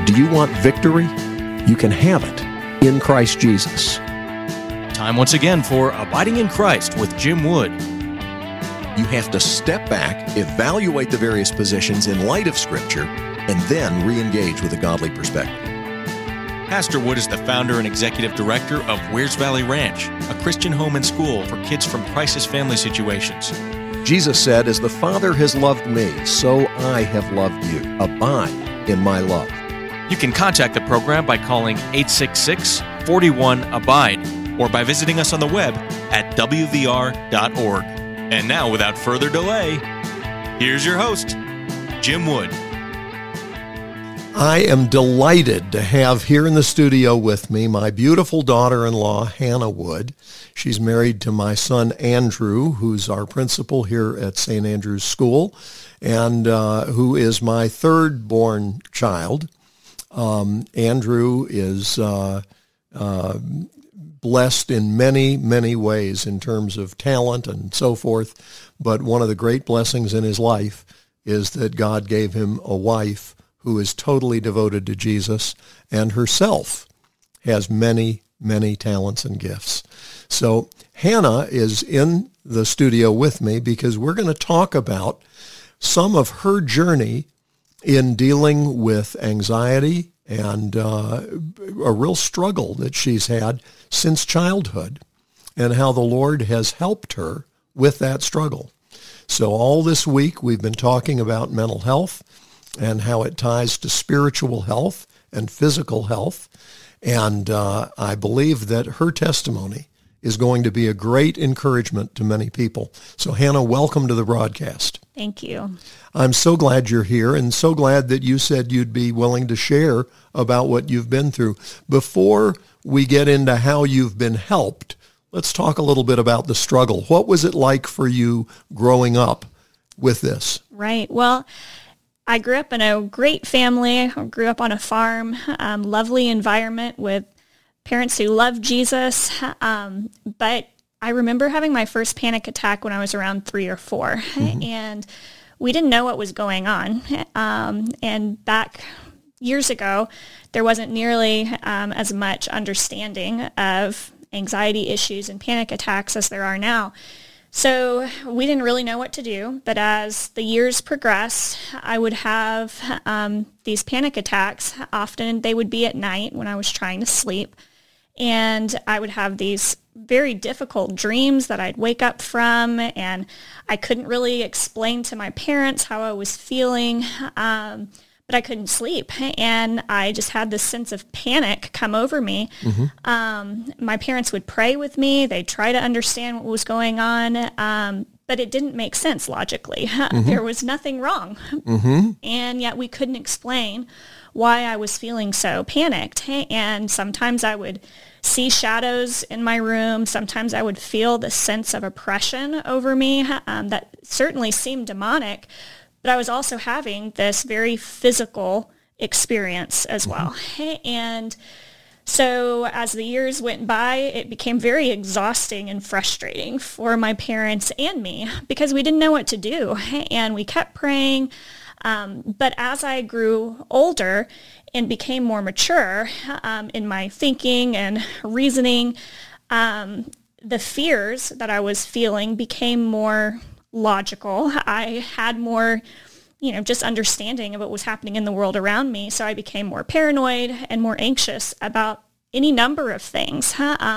Do you want victory? You can have it in Christ Jesus. Time once again for Abiding in Christ with Jim Wood. You have to step back, evaluate the various positions in light of Scripture, and then re-engage with a godly perspective. Pastor Wood is the founder and executive director of Wears Valley Ranch, a Christian home and school for kids from crisis family situations. Jesus said, "As the Father has loved me, so I have loved you. Abide in my love." You can contact the program by calling 866-41-ABIDE or by visiting us on the web at wvr.org. And now, without further delay, here's your host, Jim Wood. I am delighted to have here in the studio with me my beautiful daughter-in-law, Hannah Wood. She's married to my son, Andrew, who's our principal here at St. Andrew's School, and who is my third-born child. Andrew is blessed in many, many ways in terms of talent and so forth, but one of the great blessings in his life is that God gave him a wife who is totally devoted to Jesus and herself has many, many talents and gifts. So Hannah is in the studio with me because we're going to talk about some of her journey in dealing with anxiety and a real struggle that she's had since childhood and how the Lord has helped her with that struggle. So all this week we've been talking about mental health and how it ties to spiritual health and physical health. And I believe that her testimony is going to be a great encouragement to many people. So Hannah, welcome to the broadcast. Thank you. I'm so glad you're here and so glad that you said you'd be willing to share about what you've been through. Before we get into how you've been helped, let's talk a little bit about the struggle. What was it like for you growing up with this? Right. Well, I grew up in a great family. I grew up on a farm, lovely environment with parents who loved Jesus. But I remember having my first panic attack when I was around 3 or 4. Mm-hmm. And we didn't know what was going on. And back years ago, there wasn't nearly as much understanding of anxiety issues and panic attacks as there are now. So we didn't really know what to do, but as the years progressed, I would have these panic attacks. Often they would be at night when I was trying to sleep, and I would have these very difficult dreams that I'd wake up from, and I couldn't really explain to my parents how I was feeling, but I couldn't sleep, and I just had this sense of panic come over me. Mm-hmm. My parents would pray with me. They'd try to understand what was going on, but it didn't make sense logically. Mm-hmm. There was nothing wrong, mm-hmm. and yet we couldn't explain why I was feeling so panicked. And sometimes I would see shadows in my room. Sometimes I would feel the sense of oppression over me that certainly seemed demonic. But I was also having this very physical experience as well. Mm-hmm. And so as the years went by, it became very exhausting and frustrating for my parents and me because we didn't know what to do. And we kept praying. But as I grew older and became more mature in my thinking and reasoning, the fears that I was feeling became more logical. I had more, just understanding of what was happening in the world around me. So I became more paranoid and more anxious about any number of things.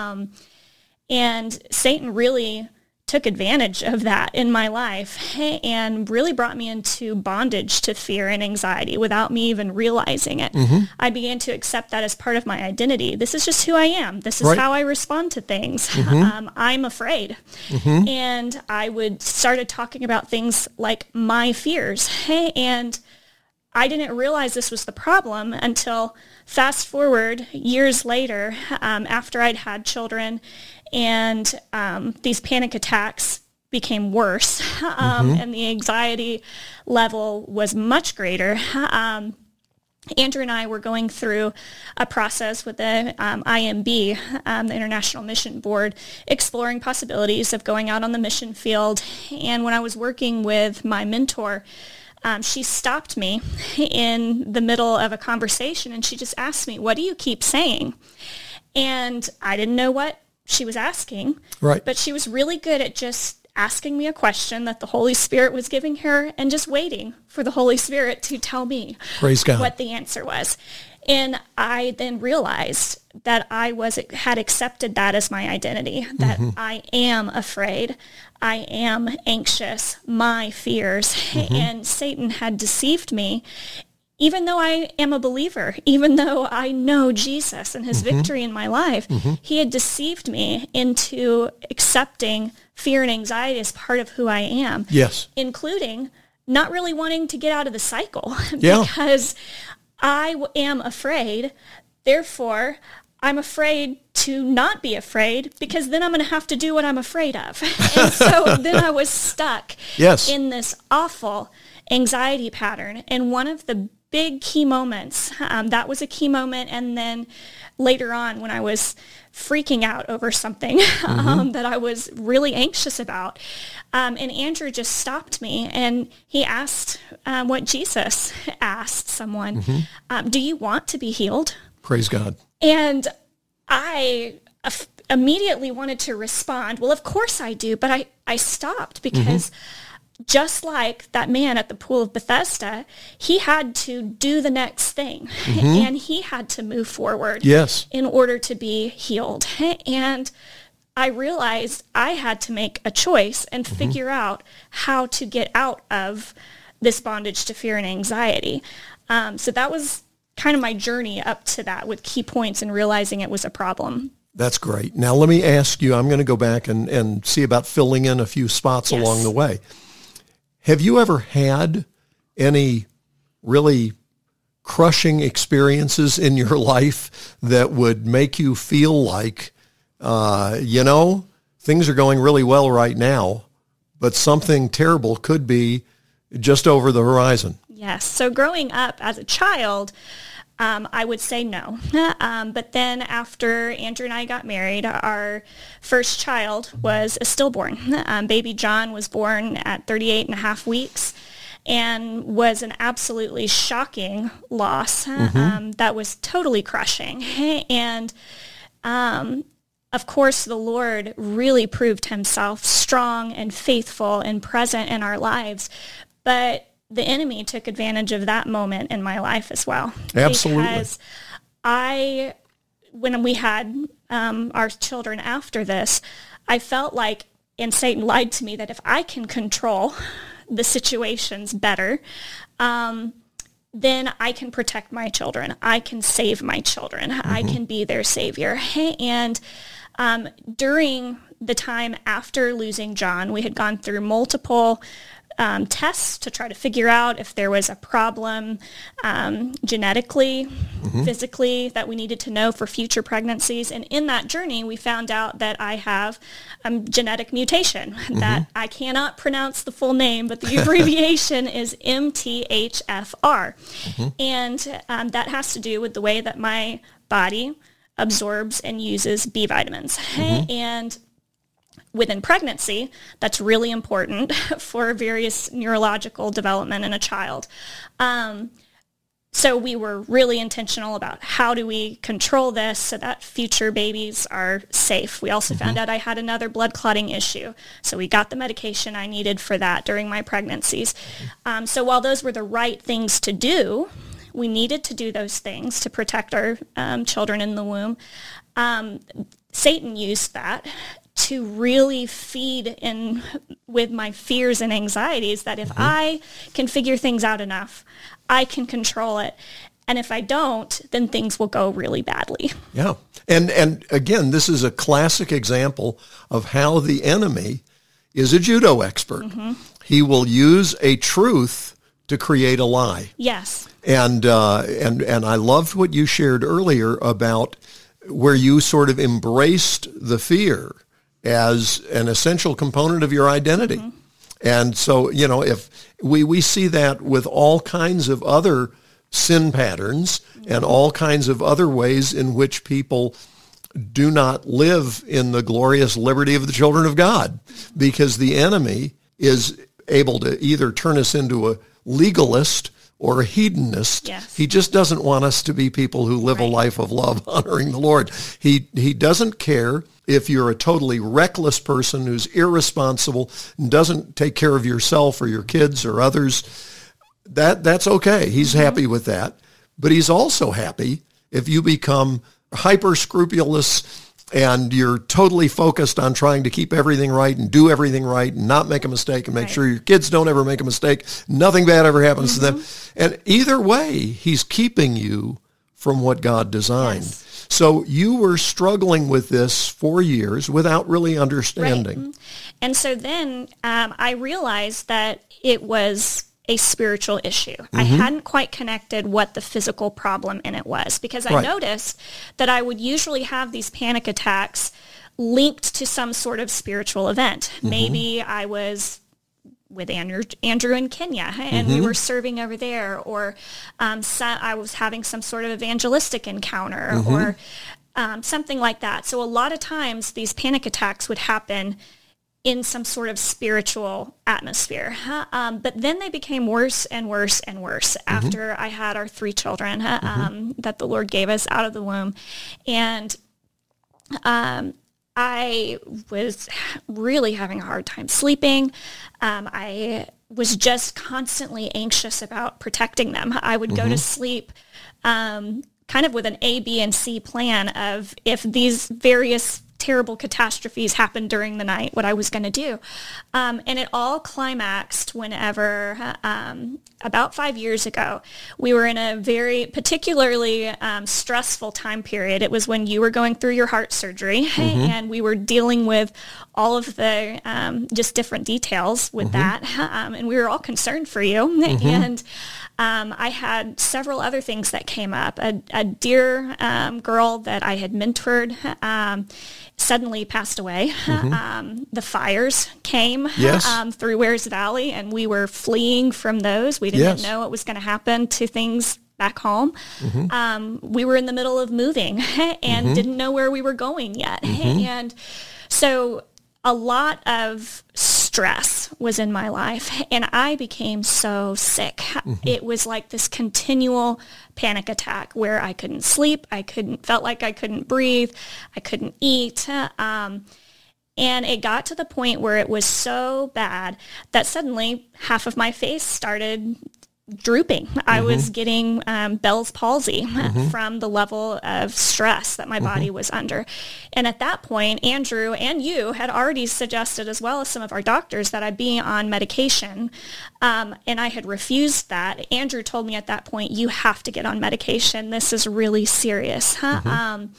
And Satan really took advantage of that in my life and really brought me into bondage to fear and anxiety without me even realizing it. Mm-hmm. I began to accept that as part of my identity. This is just who I am. This is how I respond to things. Mm-hmm. I'm afraid. Mm-hmm. And I started talking about things like my fears. And I didn't realize this was the problem until fast forward years later, after I'd had children, and these panic attacks became worse, and the anxiety level was much greater. Andrew and I were going through a process with the IMB, the International Mission Board, exploring possibilities of going out on the mission field. And when I was working with my mentor, she stopped me in the middle of a conversation and she just asked me, "What do you keep saying?" And I didn't know what she was asking, right. But she was really good at just asking me a question that the Holy Spirit was giving her and just waiting for the Holy Spirit to tell me Praise God. what the answer was. And I then realized that I had accepted that as my identity, that I am afraid, I am anxious, my fears, and Satan had deceived me. Even though I am a believer, even though I know Jesus and his victory in my life, he had deceived me into accepting fear and anxiety as part of who I am. Yes. Including not really wanting to get out of the cycle Yeah. because I am afraid. Therefore, I'm afraid to not be afraid because then I'm going to have to do what I'm afraid of. And so then I was stuck Yes. in this awful anxiety pattern. And one of the big key moments, that was a key moment. And then later on when I was freaking out over something that I was really anxious about, and Andrew just stopped me and he asked what Jesus asked someone, do you want to be healed? Praise God. And I immediately wanted to respond, well, of course I do. But I stopped because just like that man at the pool of Bethesda, he had to do the next thing and he had to move forward Yes. in order to be healed. And I realized I had to make a choice and figure out how to get out of this bondage to fear and anxiety. So that was kind of my journey up to that with key points and realizing it was a problem. That's great. Now let me ask you, I'm going to go back and see about filling in a few spots Yes. along the way. Have you ever had any really crushing experiences in your life that would make you feel like, things are going really well right now, but something terrible could be just over the horizon? Yes. So growing up as a child, I would say no. But then after Andrew and I got married, our first child was a stillborn. Baby John was born at 38 and a half weeks and was an absolutely shocking loss that was totally crushing. And of course, the Lord really proved himself strong and faithful and present in our lives. But the enemy took advantage of that moment in my life as well. Absolutely. Because when we had our children after this, I felt like, and Satan lied to me, that if I can control the situations better, then I can protect my children. I can save my children. I can be their savior. And during the time after losing John, we had gone through multiple tests to try to figure out if there was a problem genetically, physically, that we needed to know for future pregnancies. And in that journey, we found out that I have a genetic mutation that I cannot pronounce the full name, but the abbreviation is MTHFR. And that has to do with the way that my body absorbs and uses B vitamins. And within pregnancy, that's really important for various neurological development in a child. So we were really intentional about how do we control this so that future babies are safe. We also found out I had another blood clotting issue. So we got the medication I needed for that during my pregnancies. So while those were the right things to do, we needed to do those things to protect our children in the womb. Satan used that to really feed in with my fears and anxieties that if I can figure things out enough, I can control it. And if I don't, then things will go really badly. Yeah. And again, this is a classic example of how the enemy is a judo expert. He will use a truth to create a lie. Yes. And I loved what you shared earlier about where you sort of embraced the fear as an essential component of your identity. And so, if we see that with all kinds of other sin patterns and all kinds of other ways in which people do not live in the glorious liberty of the children of God, because the enemy is able to either turn us into legalist or a hedonist. Yes. He just doesn't want us to be people who live a life of love, honoring the Lord. He doesn't care if you're a totally reckless person who's irresponsible and doesn't take care of yourself or your kids or others. That's okay. He's happy with that. But he's also happy if you become hyper scrupulous and you're totally focused on trying to keep everything right and do everything right and not make a mistake and make sure your kids don't ever make a mistake. Nothing bad ever happens to them. And either way, he's keeping you from what God designed. Yes. So you were struggling with this for years without really understanding. Right. And so then I realized that it was a spiritual issue. I hadn't quite connected what the physical problem in it was, because I noticed that I would usually have these panic attacks linked to some sort of spiritual event. Maybe I was with Andrew in Kenya, and we were serving over there, or I was having some sort of evangelistic encounter, or something like that. So a lot of times these panic attacks would happen in some sort of spiritual atmosphere. But then they became worse and worse and worse after I had our 3 children that the Lord gave us out of the womb. And I was really having a hard time sleeping. I was just constantly anxious about protecting them. I would go to sleep kind of with an A, B, and C plan of, if these various terrible catastrophes happened during the night, what I was going to do. And it all climaxed whenever, about 5 years ago, we were in a very particularly stressful time period. It was when you were going through your heart surgery, and we were dealing with all of the just different details with that. And we were all concerned for you. And I had several other things that came up. A dear girl that I had mentored suddenly passed away. The fires came through Wears Valley, and we were fleeing from those. We didn't know what was going to happen to things back home. We were in the middle of moving and didn't know where we were going yet. And so a lot of stress was in my life, and I became so sick. It was like this continual panic attack where I couldn't sleep. Felt like I couldn't breathe. I couldn't eat. And it got to the point where it was so bad that suddenly half of my face started drooping. I was getting Bell's palsy from the level of stress that my body was under. And at that point, Andrew and you had already suggested, as well as some of our doctors, that I be on medication. And I had refused that. Andrew told me at that point, you have to get on medication. This is really serious. And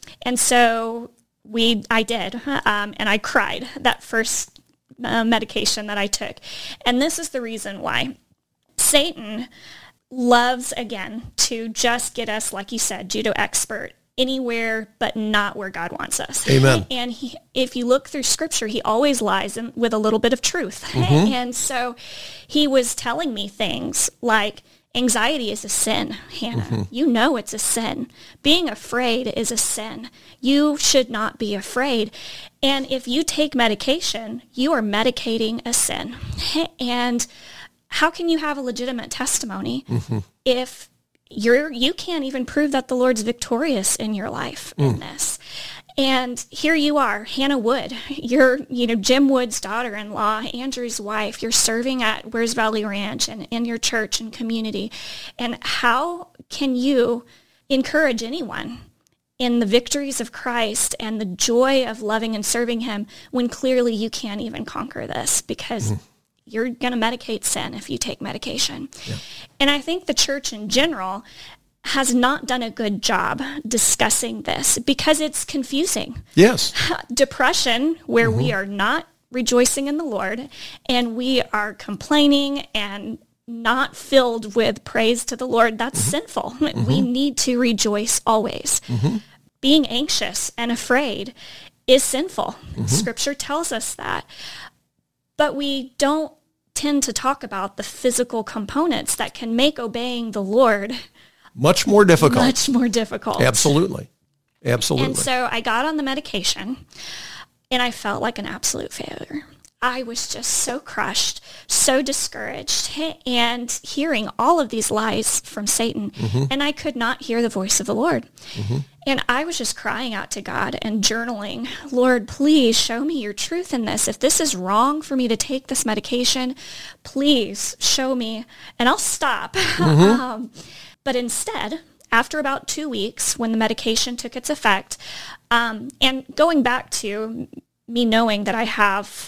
so I did. And I cried that first medication that I took. And this is the reason why. Satan loves, again, to just get us, like you said, judo expert, anywhere but not where God wants us. Amen. And if you look through Scripture, he always lies with a little bit of truth. And so he was telling me things like, anxiety is a sin, Hannah. You know it's a sin. Being afraid is a sin. You should not be afraid. And if you take medication, you are medicating a sin. And how can you have a legitimate testimony if you can't even prove that the Lord's victorious in your life in this? And here you are, Hannah Wood. You're, Jim Wood's daughter-in-law, Andrew's wife. You're serving at Wears Valley Ranch and in your church and community. And how can you encourage anyone in the victories of Christ and the joy of loving and serving him when clearly you can't even conquer this because you're going to medicate sin if you take medication? And I think the church in general has not done a good job discussing this because it's confusing. Yes. Depression, where we are not rejoicing in the Lord and we are complaining and not filled with praise to the Lord, that's sinful. We need to rejoice always. Being anxious and afraid is sinful. Scripture tells us that. But we don't tend to talk about the physical components that can make obeying the Lord much more difficult. Much more difficult. Absolutely. Absolutely. And so I got on the medication, and I felt like an absolute failure. I was just so crushed, so discouraged, and hearing all of these lies from Satan. And I could not hear the voice of the Lord. And I was just crying out to God and journaling, Lord, please show me your truth in this. If this is wrong for me to take this medication, please show me, and I'll stop. But instead, after about 2 weeks, when the medication took its effect, and going back to me knowing that I have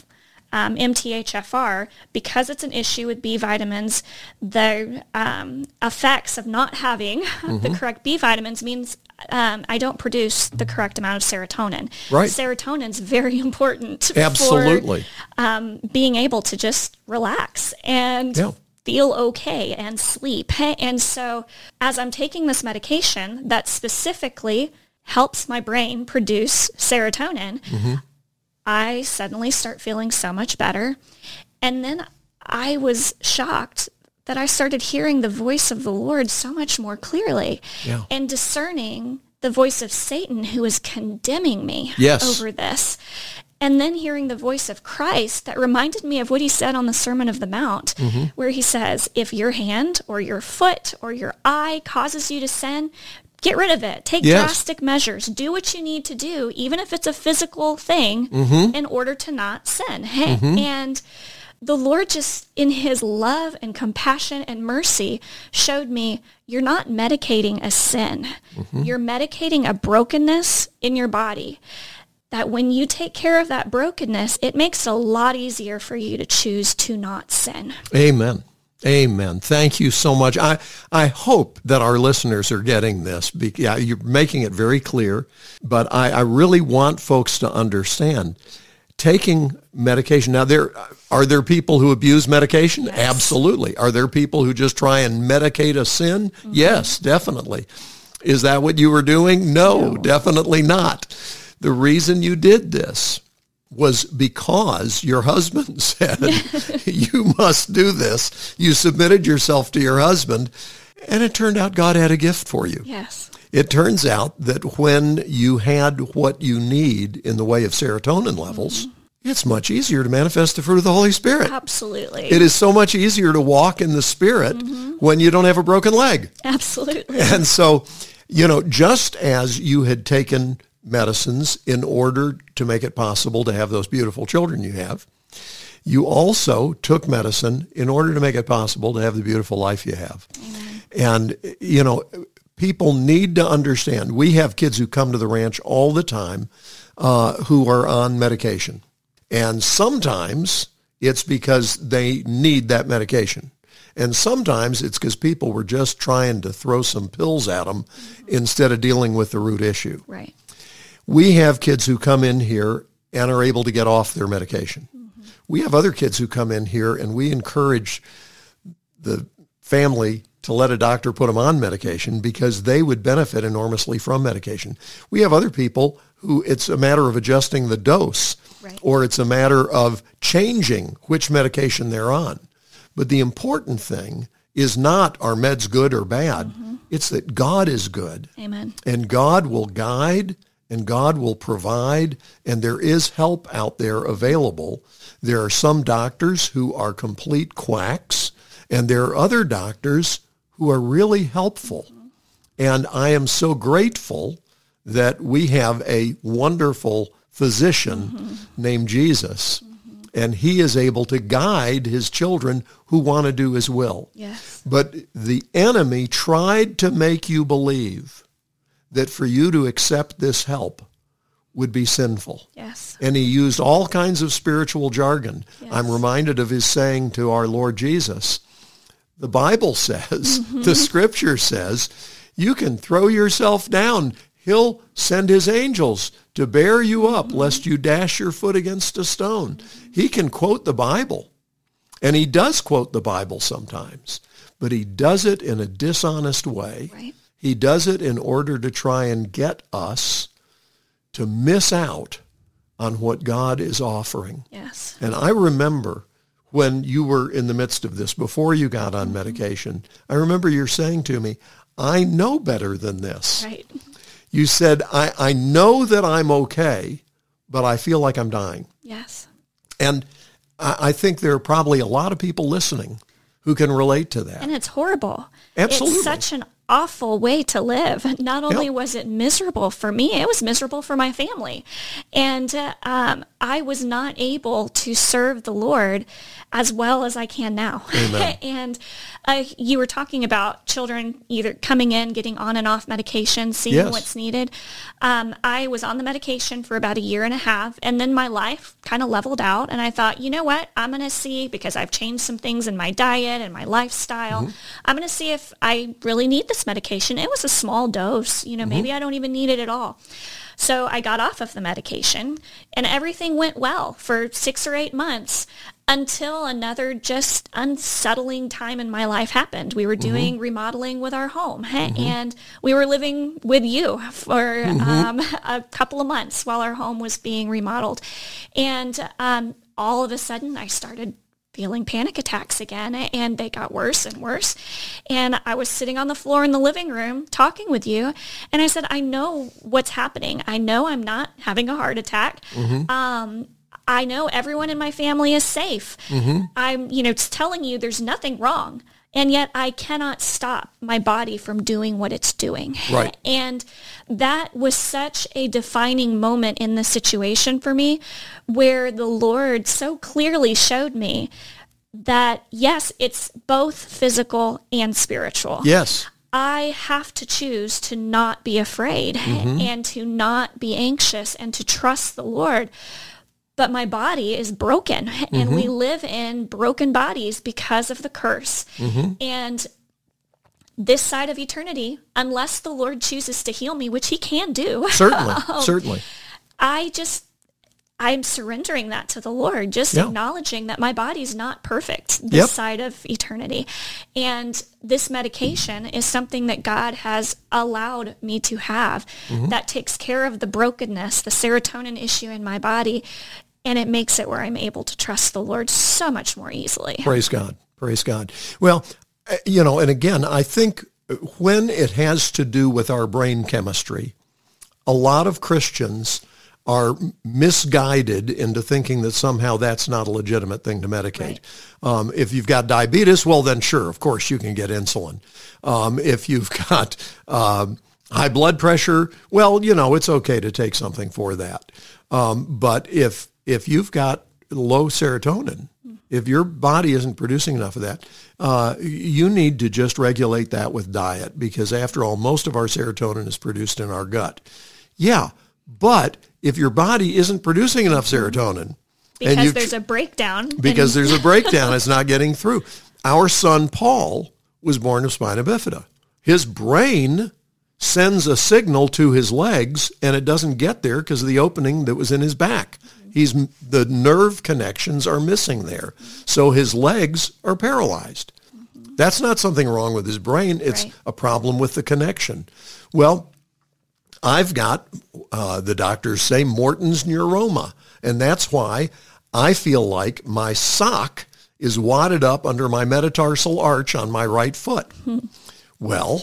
MTHFR, because it's an issue with B vitamins, the effects of not having the correct B vitamins means I don't produce the correct amount of serotonin. Right. Serotonin's very important Absolutely. for being able to just relax and feel okay and sleep. And so as I'm taking this medication that specifically helps my brain produce serotonin, I suddenly start feeling so much better. And then I was shocked that I started hearing the voice of the Lord so much more clearly and discerning the voice of Satan who is condemning me over this. And then hearing the voice of Christ that reminded me of what he said on the Sermon of the Mount, where he says, if your hand or your foot or your eye causes you to sin, get rid of it. Take drastic measures. Do what you need to do, even if it's a physical thing, in order to not sin. And the Lord just, in his love and compassion and mercy, showed me you're not medicating a sin. You're medicating a brokenness in your body. That when you take care of that brokenness, it makes it a lot easier for you to choose to not sin. Amen. Amen. Thank you so much. I hope that our listeners are getting this. You're making it very clear, but I really want folks to understand taking medication. Now, are there people who abuse medication? Yes. Absolutely. Are there people who just try and medicate a sin? Yes, definitely. Is that what you were doing? No, definitely not. The reason you did this was because your husband said, you must do this. You submitted yourself to your husband, and it turned out God had a gift for you. Yes. It turns out that when you had what you need in the way of serotonin levels, it's much easier to manifest the fruit of the Holy Spirit. Absolutely. It is so much easier to walk in the Spirit when you don't have a broken leg. Absolutely. And so, just as you had taken medicines in order to make it possible to have those beautiful children you have, you also took medicine in order to make it possible to have the beautiful life you have. Amen. And, people need to understand, we have kids who come to the ranch all the time who are on medication. And sometimes it's because they need that medication. And sometimes it's because people were just trying to throw some pills at them instead of dealing with the root issue. Right. We have kids who come in here and are able to get off their medication. We have other kids who come in here and we encourage the family to let a doctor put them on medication because they would benefit enormously from medication. We have other people who it's a matter of adjusting the dose, or it's a matter of changing which medication they're on. But the important thing is not are meds good or bad. It's that God is good. Amen. And God will guide and God will provide, and there is help out there available. There are some doctors who are complete quacks, and there are other doctors who are really helpful. And I am so grateful that we have a wonderful physician named Jesus, and he is able to guide his children who want to do his will. Yes. But the enemy tried to make you believe that for you to accept this help would be sinful. Yes. And he used all kinds of spiritual jargon. Yes. I'm reminded of his saying to our Lord Jesus, the Bible says, the scripture says, you can throw yourself down. He'll send his angels to bear you up lest you dash your foot against a stone. He can quote the Bible, and he does quote the Bible sometimes, but he does it in a dishonest way. Right. He does it in order to try and get us to miss out on what God is offering. Yes. And I remember when you were in the midst of this, before you got on medication, I remember you're saying to me, I know better than this. Right. You said, I know that I'm okay, but I feel like I'm dying. Yes. And I think there are probably a lot of people listening who can relate to that. And it's horrible. Absolutely. It's such an awful way to live. Not only was it miserable for me, it was miserable for my family. And I was not able to serve the Lord as well as I can now. Amen. And you were talking about children either coming in, getting on and off medication, seeing Yes. what's needed. I was on the medication for about 1.5 years, and then my life kind of leveled out. And I thought, you know what? I'm going to see, because I've changed some things in my diet and my lifestyle, I'm going to see if I really need this medication. It was a small dose. Maybe I don't even need it at all. So I got off of the medication, and everything went well for 6 or 8 months until another just unsettling time in my life happened. We were doing remodeling with our home, and we were living with you for a couple of months while our home was being remodeled. And all of a sudden, I started feeling panic attacks again, and they got worse and worse. And I was sitting on the floor in the living room talking with you, and I said, I know what's happening. I know I'm not having a heart attack. I know everyone in my family is safe. I'm, telling you there's nothing wrong. And yet I cannot stop my body from doing what it's doing. Right. And that was such a defining moment in the situation for me, where the Lord so clearly showed me that, yes, it's both physical and spiritual. Yes. I have to choose to not be afraid and to not be anxious and to trust the Lord. But my body is broken, and we live in broken bodies because of the curse. And this side of eternity, unless the Lord chooses to heal me, which he can do. Certainly. I'm surrendering that to the Lord, just acknowledging that my body's not perfect this side of eternity. And this medication is something that God has allowed me to have that takes care of the brokenness, the serotonin issue in my body, and it makes it where I'm able to trust the Lord so much more easily. Praise God. Praise God. Well, and again, I think when it has to do with our brain chemistry, a lot of Christians are misguided into thinking that somehow that's not a legitimate thing to medicate. Right. If you've got diabetes, well, then sure, of course, you can get insulin. If you've got high blood pressure, well, it's okay to take something for that. But if you've got low serotonin, if your body isn't producing enough of that, you need to just regulate that with diet, because after all, most of our serotonin is produced in our gut. Yeah, but if your body isn't producing enough serotonin, because there's a breakdown. Because there's a breakdown, it's not getting through. Our son Paul was born with spina bifida. His brain sends a signal to his legs, and it doesn't get there because of the opening that was in his back. The nerve connections are missing there. So his legs are paralyzed. That's not something wrong with his brain. It's a problem with the connection. Well, I've got, the doctors say, Morton's neuroma, and that's why I feel like my sock is wadded up under my metatarsal arch on my right foot. Well,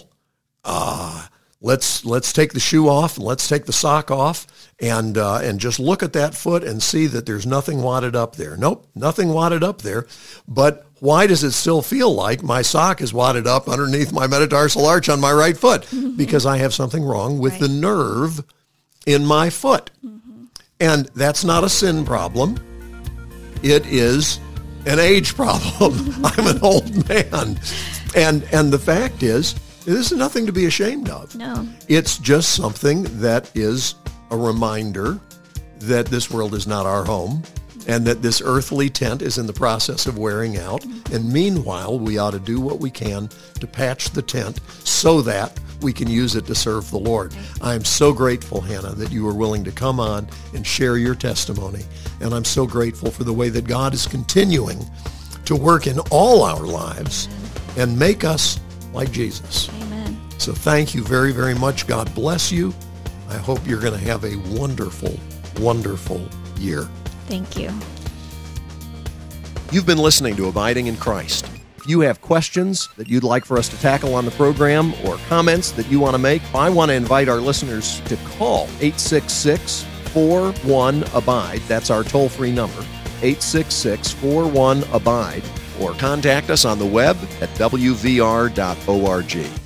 let's take the shoe off and let's take the sock off and just look at that foot and see that there's nothing wadded up there. Nope, nothing wadded up there. But why does it still feel like my sock is wadded up underneath my metatarsal arch on my right foot? Because I have something wrong with the nerve in my foot. And that's not a sin problem. It is an age problem. I'm an old man. And the fact is, this is nothing to be ashamed of. No. It's just something that is a reminder that this world is not our home and that this earthly tent is in the process of wearing out. And meanwhile, we ought to do what we can to patch the tent so that we can use it to serve the Lord. I'm so grateful, Hannah, that you were willing to come on and share your testimony. And I'm so grateful for the way that God is continuing to work in all our lives and make us like Jesus. Amen. So thank you very, very much. God bless you. I hope you're going to have a wonderful, wonderful year. Thank you. You've been listening to Abiding in Christ. If you have questions that you'd like for us to tackle on the program or comments that you want to make, I want to invite our listeners to call 866-41-ABIDE. That's our toll-free number. 866-41-ABIDE or contact us on the web at wvr.org.